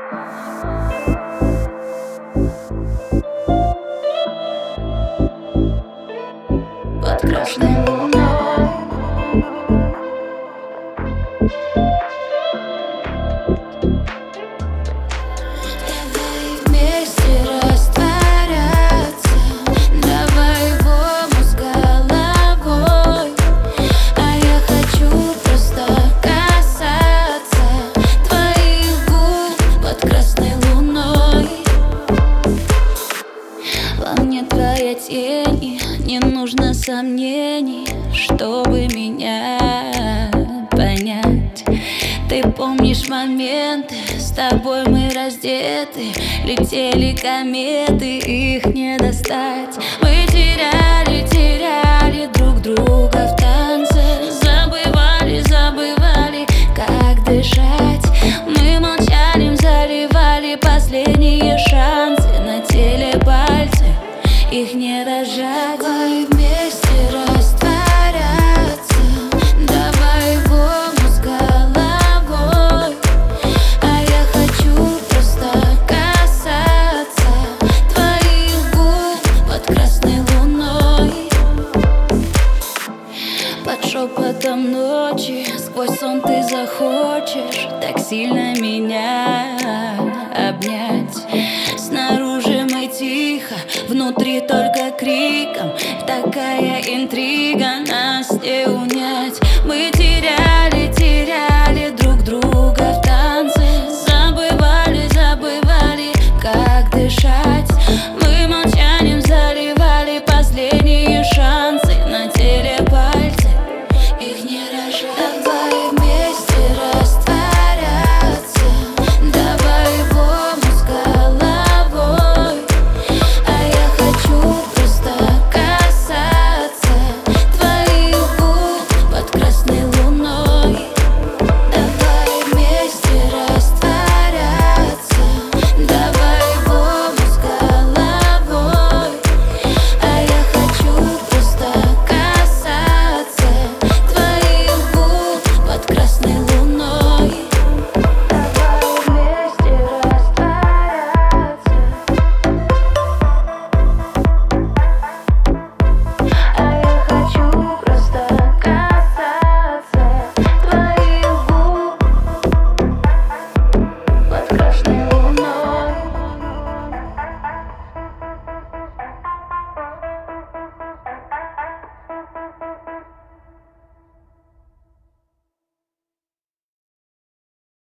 Под красной луной. Давай вместе растворяться, давай в омут с головой. А я хочу просто касаться твоих губ под красной луной. Во мне твоя тень, и не нужно сомнений, чтобы меня понять. Ты помнишь моменты, с тобой мы раздеты, летели кометы, их не достать. Мы теряли друг друга в танце, забывали, как дышать. Мы молчали, заливали последние шансы, на теле пальцы, их не разжать. Давай вместе растворяться, давай в омут с головой. А я хочу просто касаться твоих губ под красной луной. Под шепотом ночи, сквозь сон ты захочешь так сильно меня обнять. Снаружи мы тихо, внутри только криком. Такая интрига, нас не унять. Мы теряем